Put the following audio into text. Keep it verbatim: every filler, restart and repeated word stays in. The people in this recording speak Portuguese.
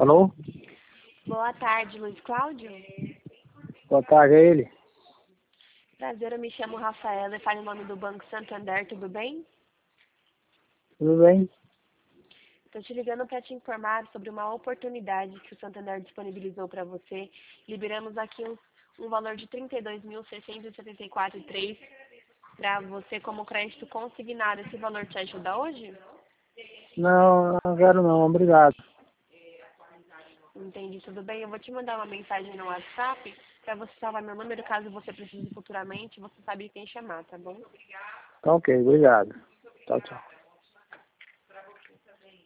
Alô? Boa tarde, Luiz Cláudio. Boa tarde, é ele? Prazer, eu me chamo Rafaela e falo em nome do Banco Santander, tudo bem? Tudo bem? Estou te ligando para te informar sobre uma oportunidade que o Santander disponibilizou para você. Liberamos aqui um, um valor de trinta e dois mil, seiscentos e setenta e quatro reais e três centavos para você como crédito consignado. Esse valor te ajuda hoje? Não, não quero não, obrigado. Entendi, tudo bem. Eu vou te mandar uma mensagem no WhatsApp para você salvar meu número caso você precise futuramente. Você sabe quem chamar, tá bom? Tá ok, obrigado. Tchau, tchau.